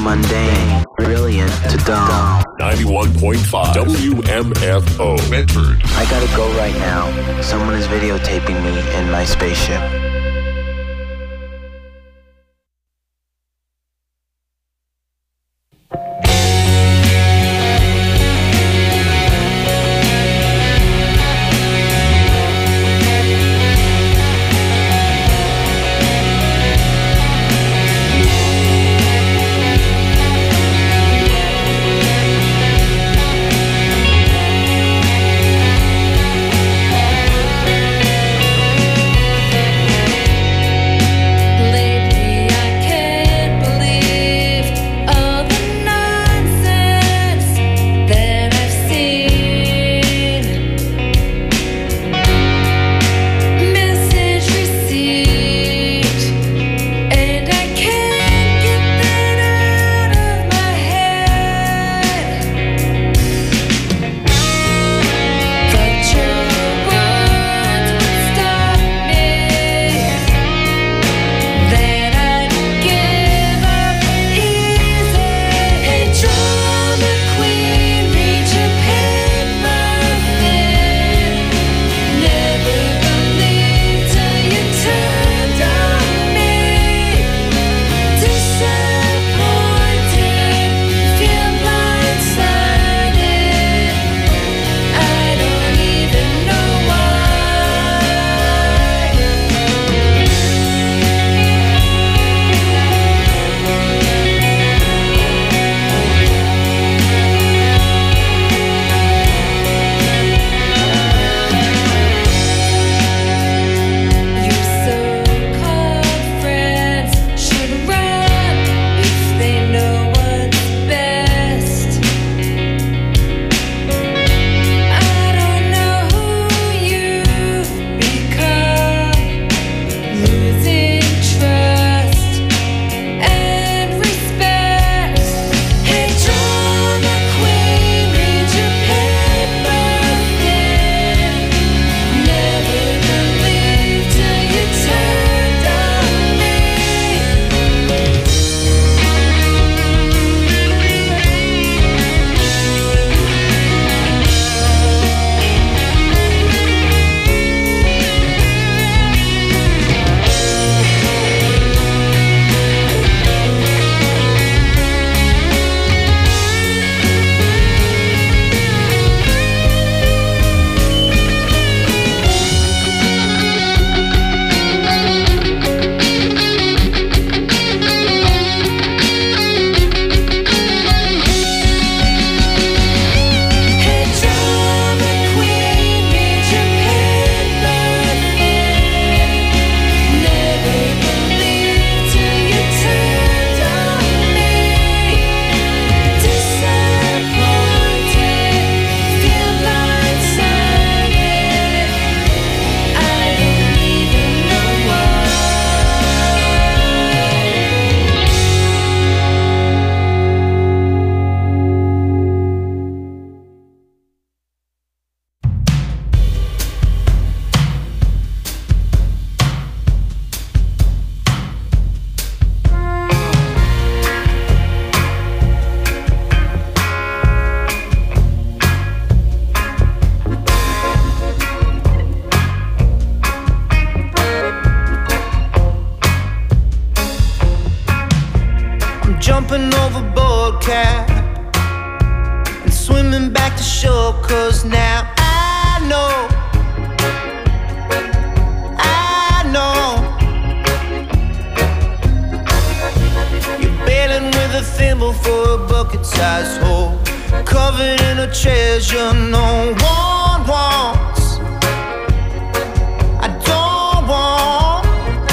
mundane, brilliant to dumb. 91.5 WMFO Medford. I gotta go right now. Someone is videotaping me in my spaceship. Jumping overboard, cat, and swimming back to shore, 'cause now I know you're bailing with a thimble for a bucket-sized hole, covered in a treasure no one wants. I don't want.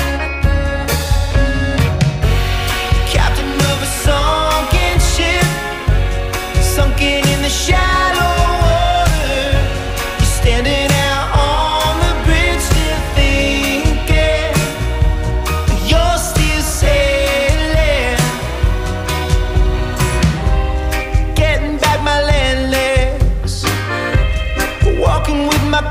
Captain of a sunken ship, sunken in the shallow water. You're standing out on the bridge, still thinking you're still sailing. Getting back my land legs, walking with my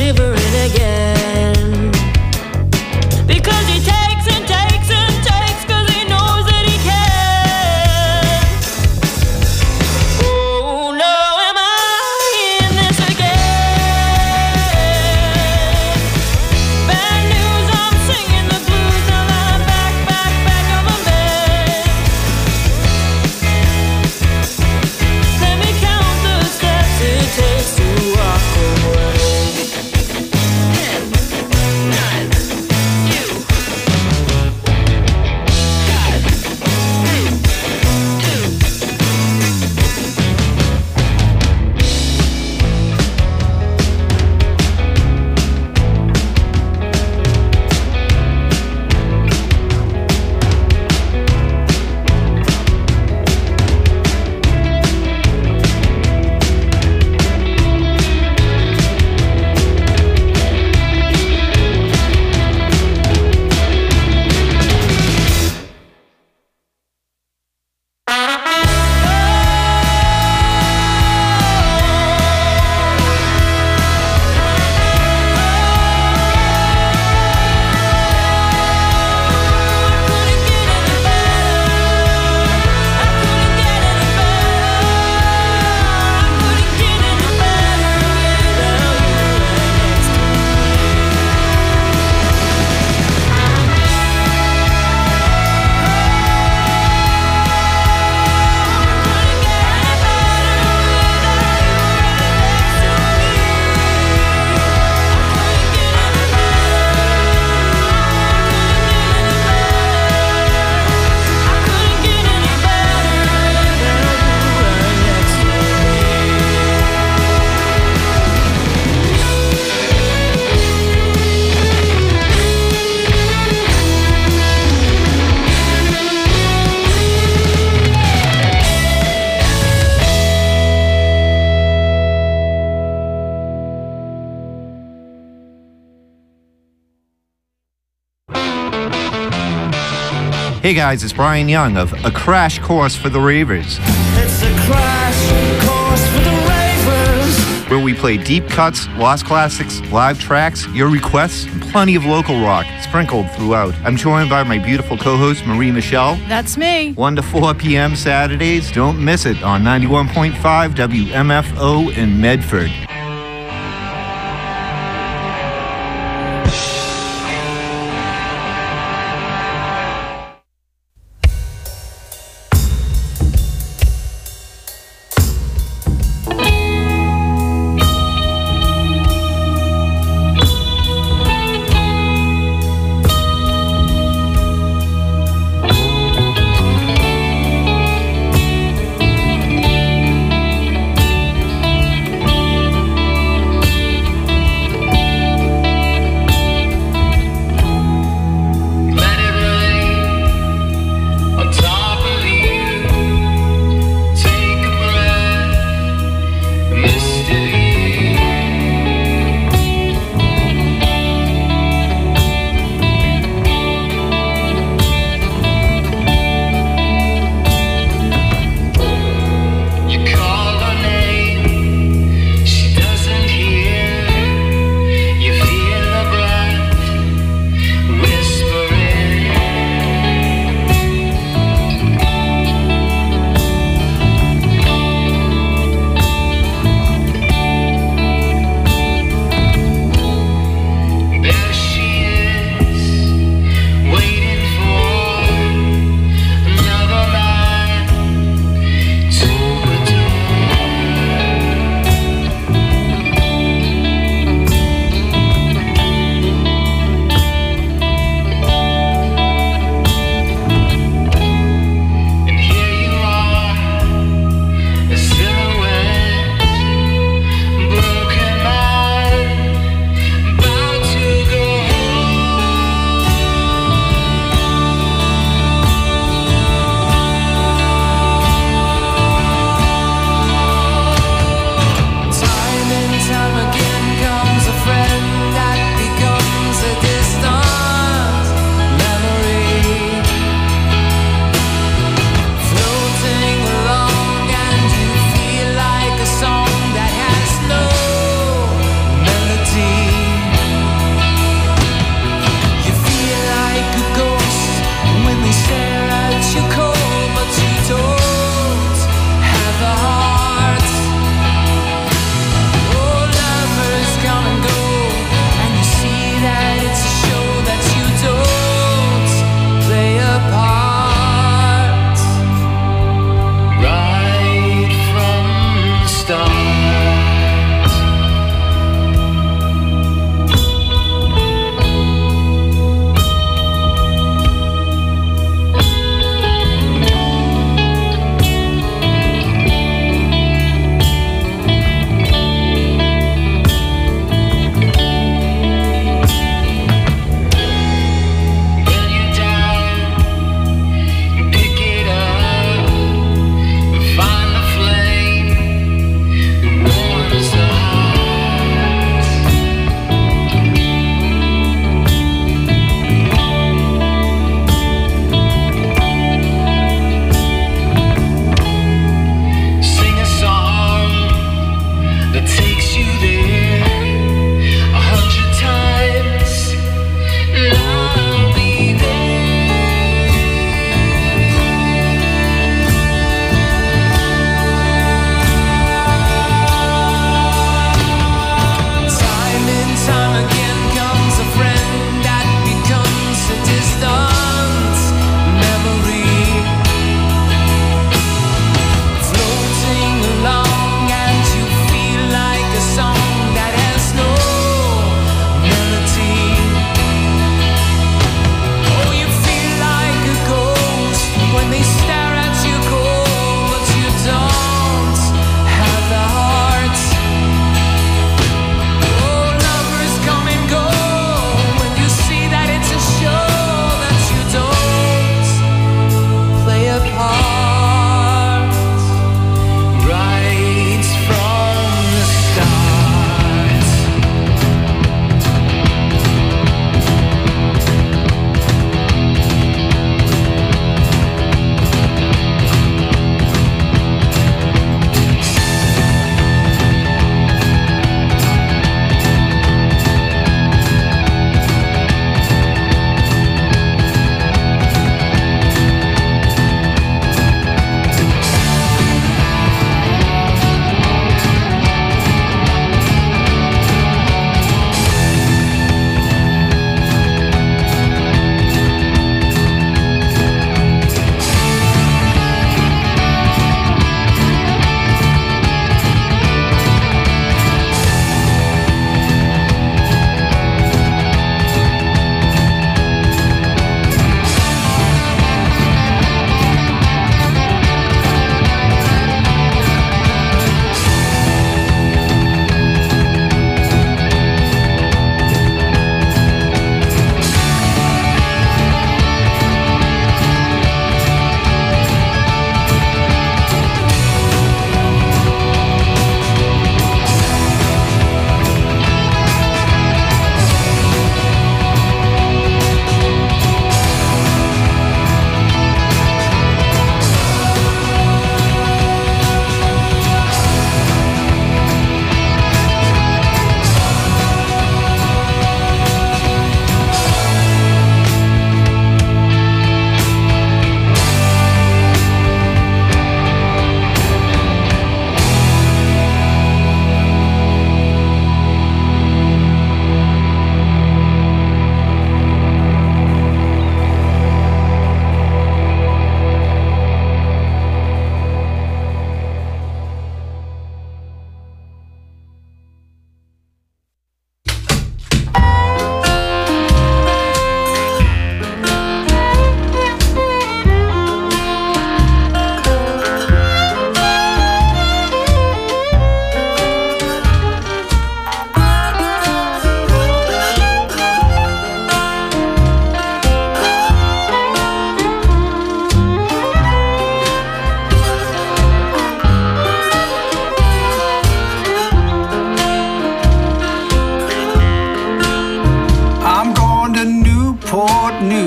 shivering again. Because he takes and takes and takes, 'cause he knows that he can. Oh no, am I in this again? Bad news, I'm singing the blues, now I'm back of a man. Let me count the steps it takes to walk away. 10, 9, 2, 5, 3, 2. Hey guys, it's Brian Young of A Crash Course for the Ravers, It's a crash course for the ravers. where we play deep cuts, lost classics, live tracks, your requests, and plenty of local rock sprinkled throughout. I'm joined by my beautiful co-host Marie Michelle. That's me. 1 to 4 p.m. Saturdays. Don't miss it on 91.5 WMFO in Medford.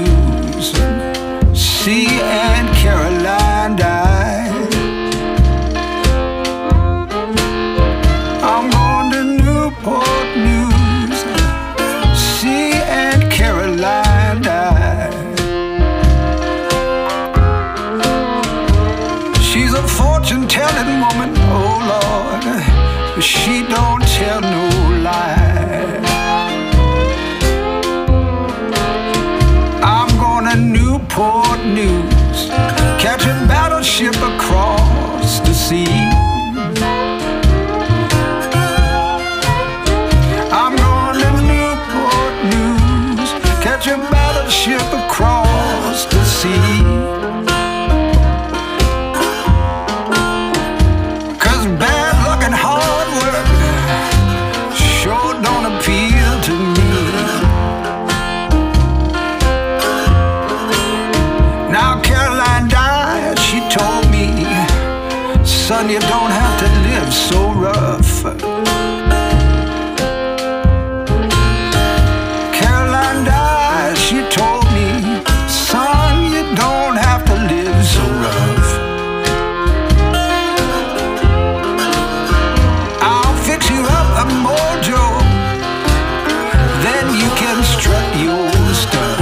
news. See, Aunt Caroline died. I'm going to Newport News. See, Aunt Caroline died. She's a fortune-telling woman, oh Lord, but she don't tell no lie. I'm going to Newport News, catch a battleship across the sea. I'm going to Newport News, catch a battleship across the sea. Son, you don't have to live so rough. Caroline died, she told me, son, you don't have to live so rough. I'll fix you up a mojo, then you can strut your stuff.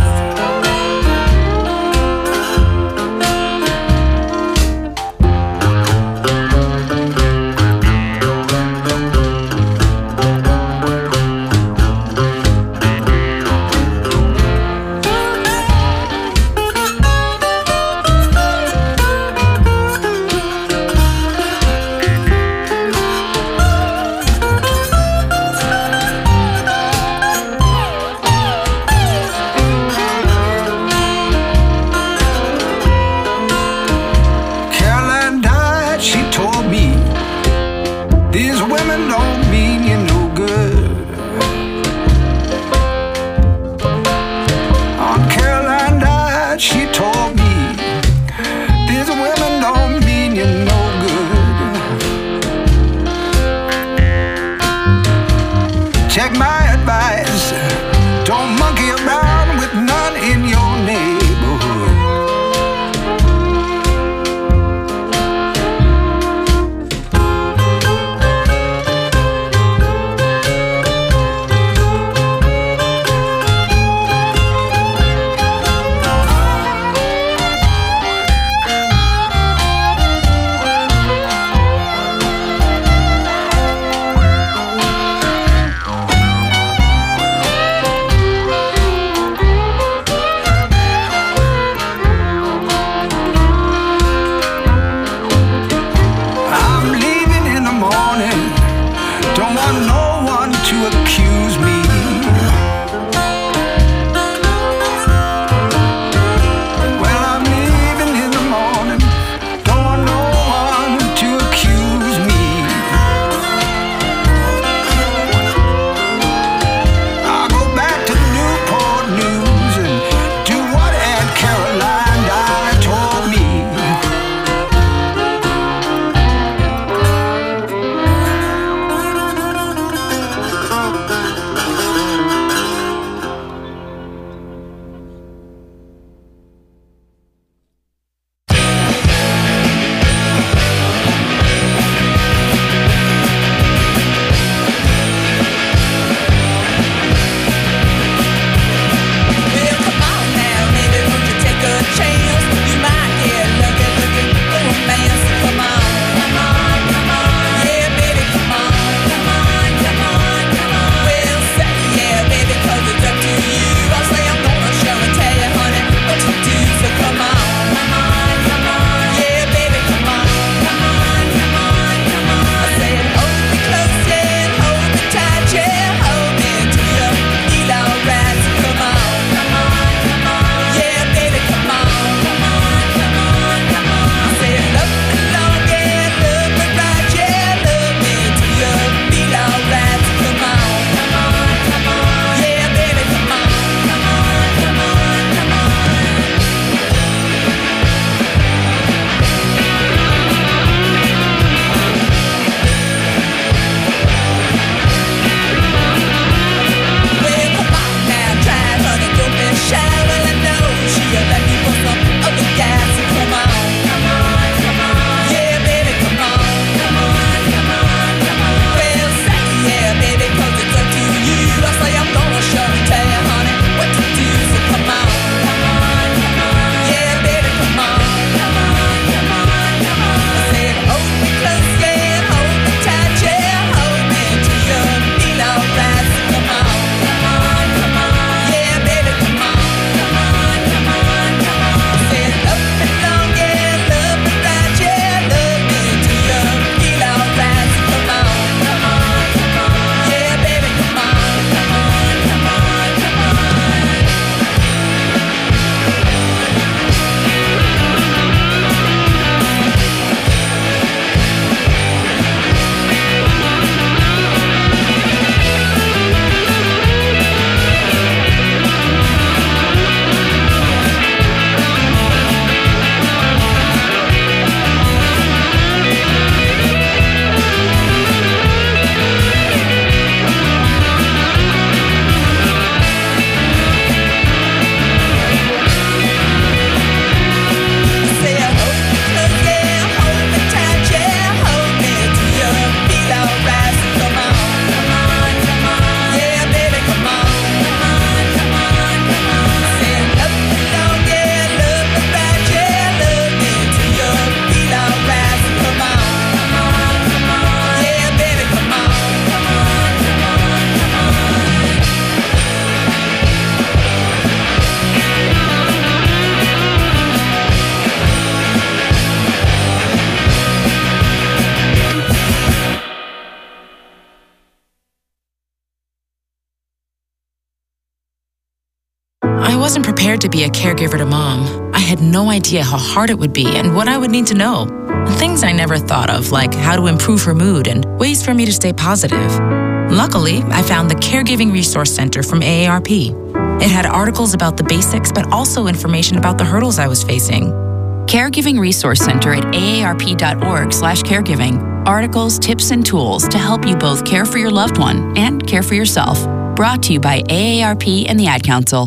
wasn't prepared to be a caregiver to Mom. I had no idea how hard it would be and what I would need to know. And things I never thought of, like how to improve her mood and ways for me to stay positive. Luckily, I found the Caregiving Resource Center from AARP. It had articles about the basics, but also information about the hurdles I was facing. Caregiving Resource Center at aarp.org/caregiving. Articles, tips, and tools to help you both care for your loved one and care for yourself. Brought to you by AARP and the Ad Council.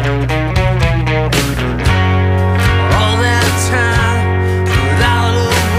All that time without a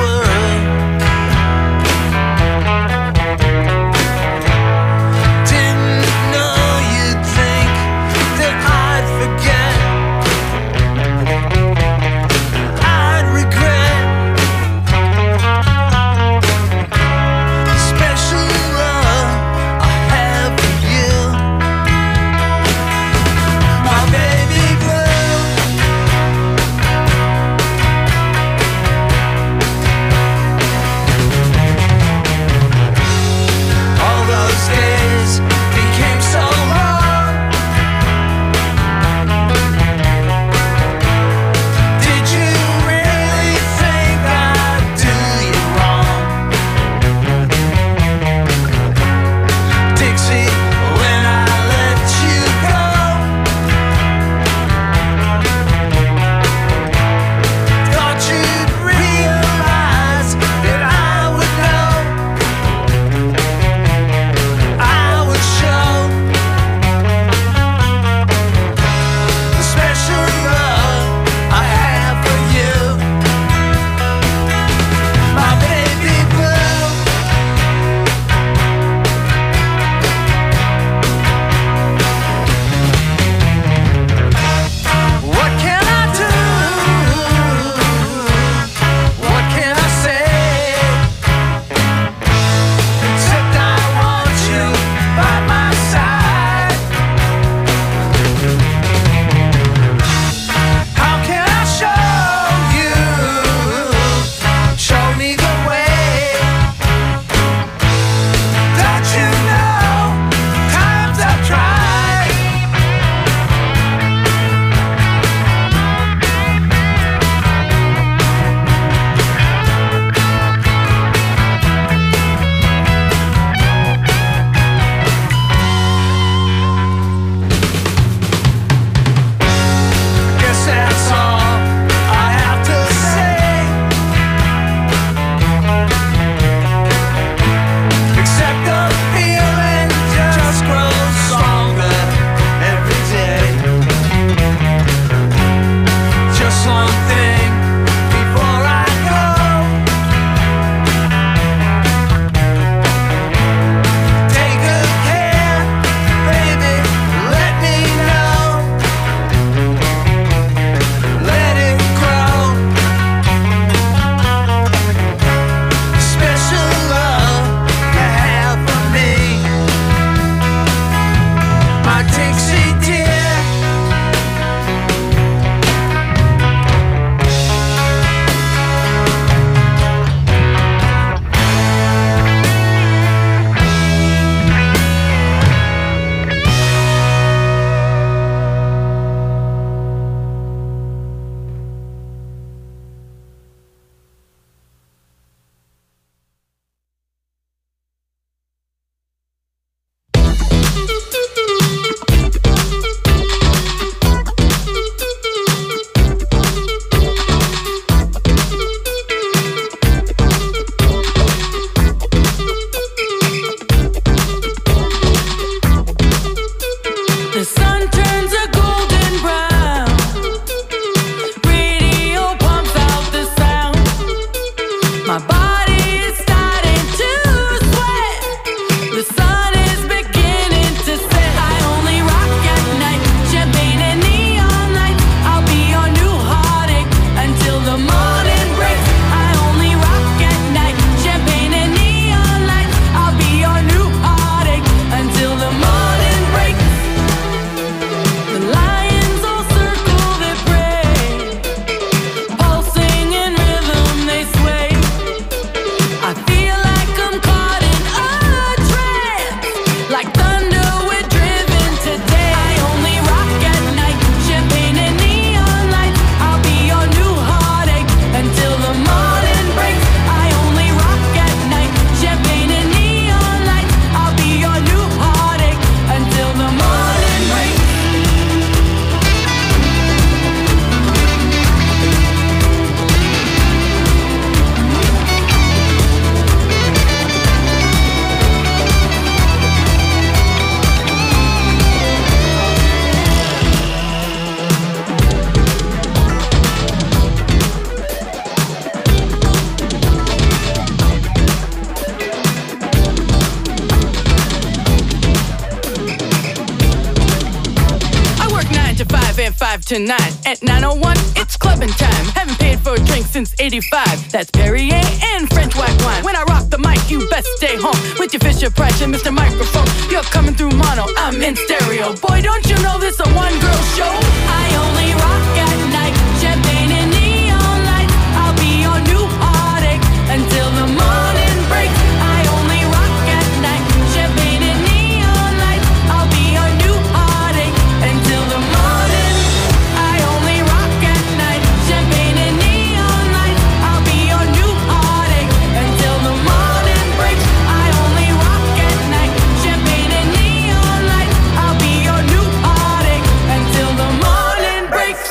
tonight. At 901, it's clubbing time. Haven't paid for a drink since 85. That's Perrier and French white wine. When I rock the mic, you best stay home with your Fisher Price and Mr. Microphone. You're coming through mono, I'm in stereo. Boy, don't you know this a one-girl show? I only rock at night. Champagne and neon lights. I'll be your new heartache until the morning breaks. I only rock at night. Champagne and neon lights. I'll be your new heartache until the morning. I only rock at night. Champagne and neon lights. I'll be your new heartache until the morning breaks. I only rock at night. Champagne and neon lights. I'll be your new heartache until the morning breaks.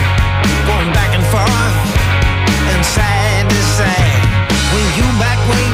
When you back way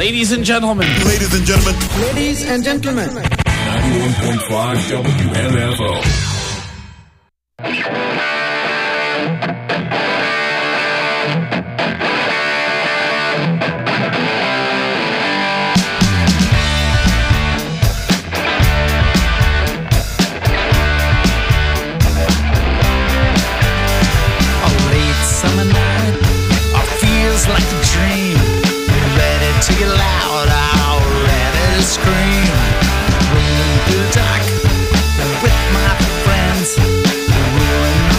Ladies and gentlemen. Ladies and gentlemen. Ladies and gentlemen. 91.5 WMFO. Like a dream, ready to get loud, ready to scream. Rolling through the dark with my friends, rolling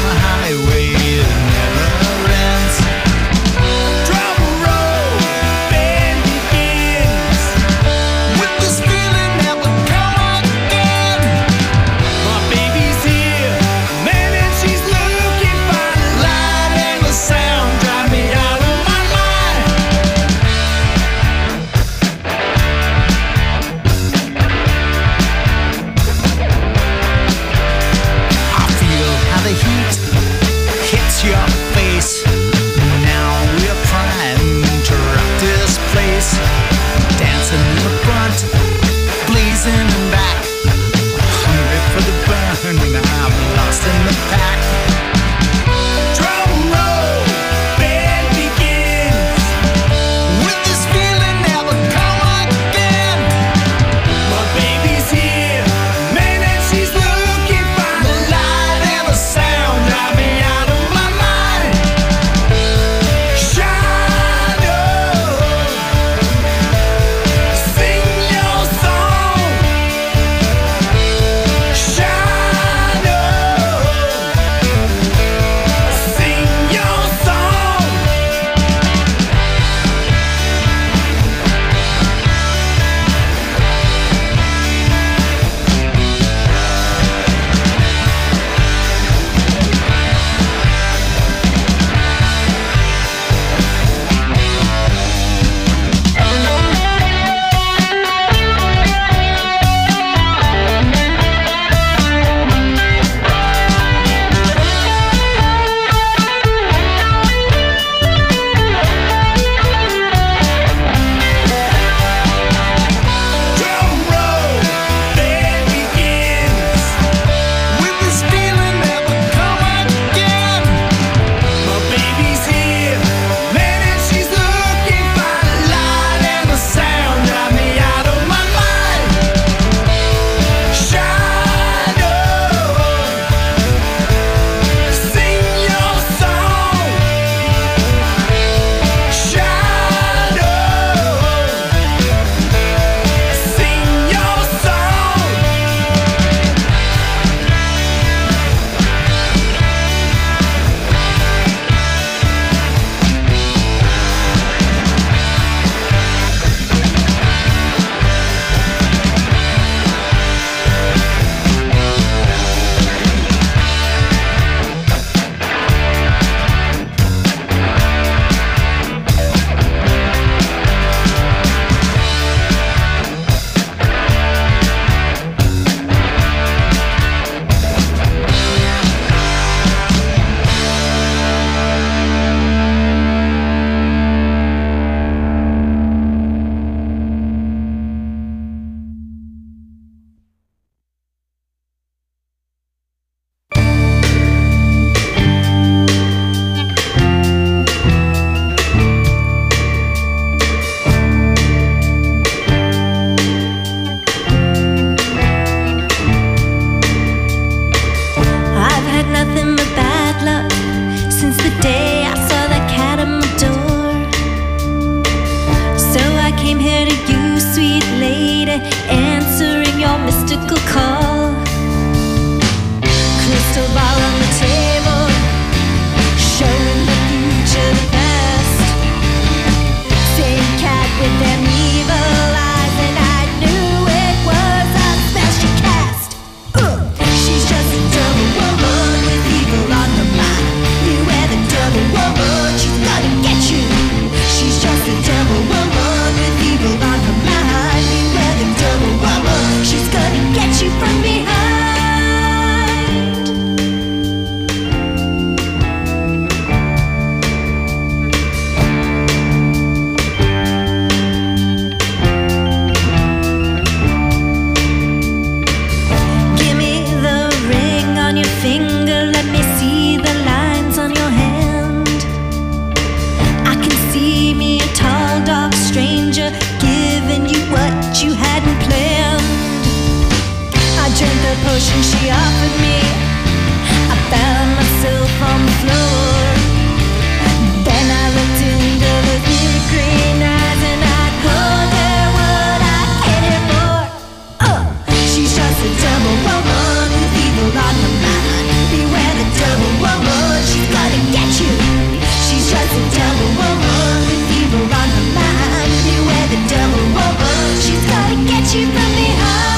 potion she offered me, I found myself on the floor. Then I looked into the big green eyes and I told her what I came here for. She's just a double woman with evil on her mind. Beware the double woman, she's gonna get you. She's just a double woman with evil on her mind. Beware the double woman, she's gonna get you from behind.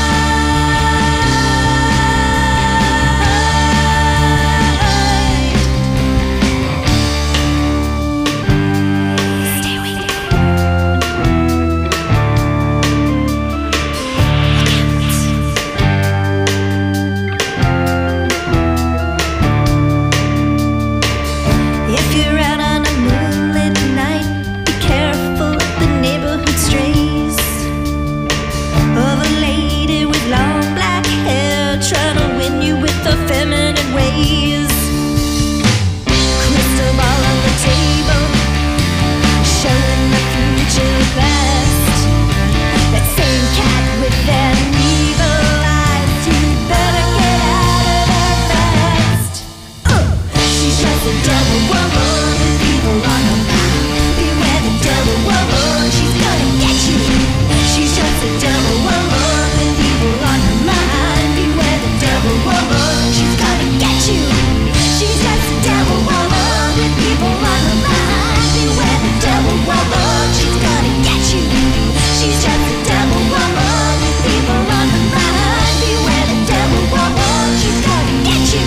Feminine ways. Crystal ball on the table, showing the future best. That same cat with that evil eyes, you better get out of there fast. She's just a double woman with evil on her mind. Beware the double woman, she's gonna get you. She's just a double woman with evil on her mind. Beware the double woman, she's gonna get you. She's just a devil woman with people on her mind. Beware the devil woman, she's gonna get you. She's just a devil woman with people on her mind. Beware the devil woman, she's gonna get you.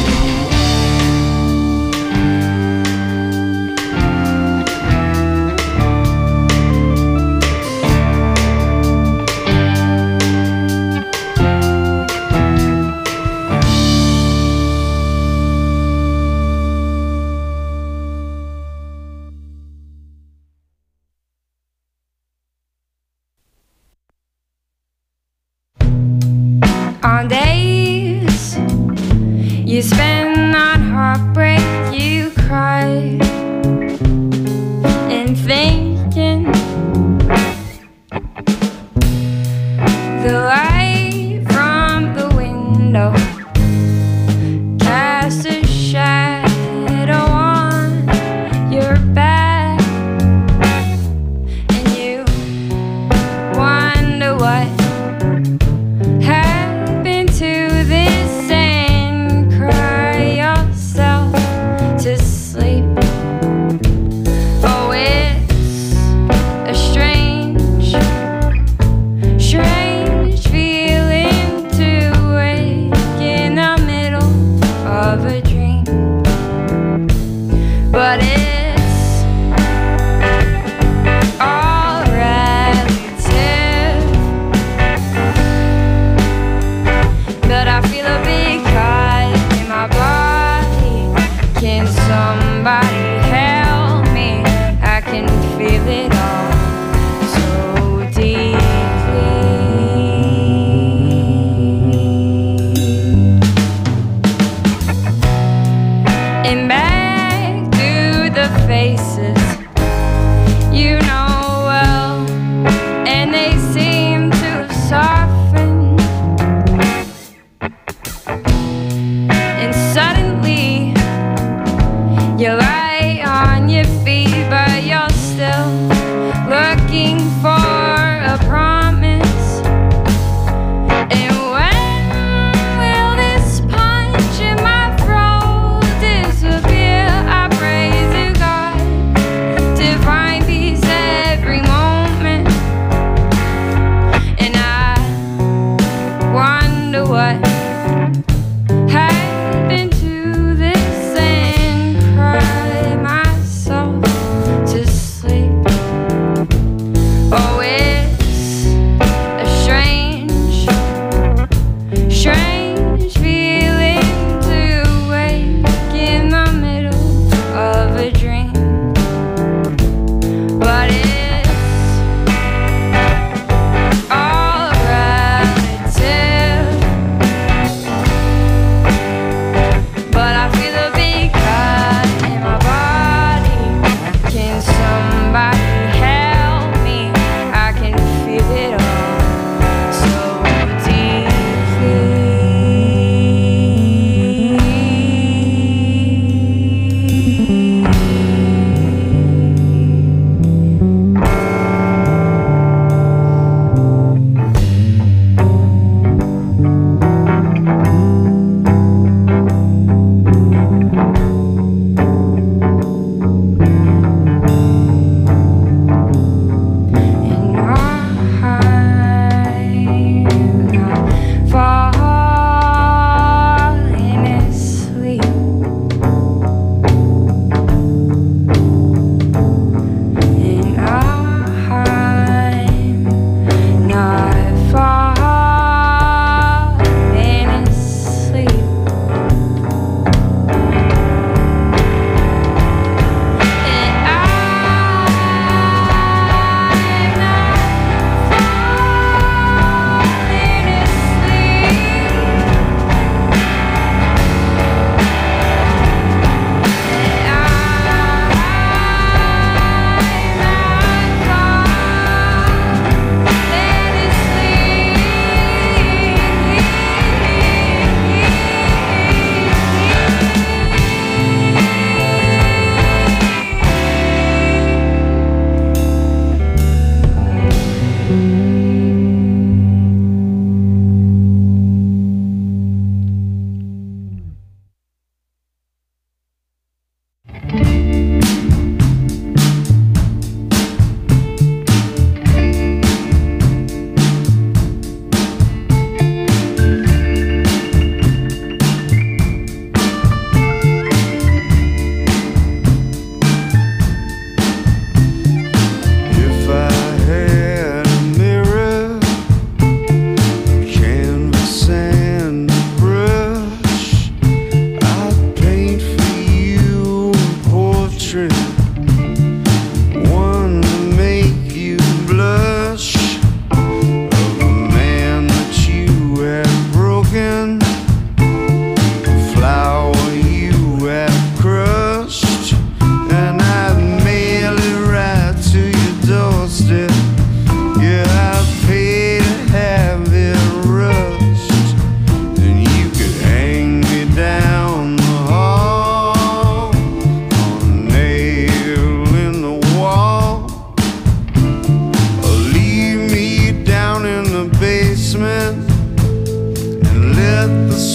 On days you spend on heartbreak, you cry and thinking the light from the window casts a shadow on your back, and you wonder what happened to this and cry.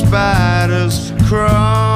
spiders crawl.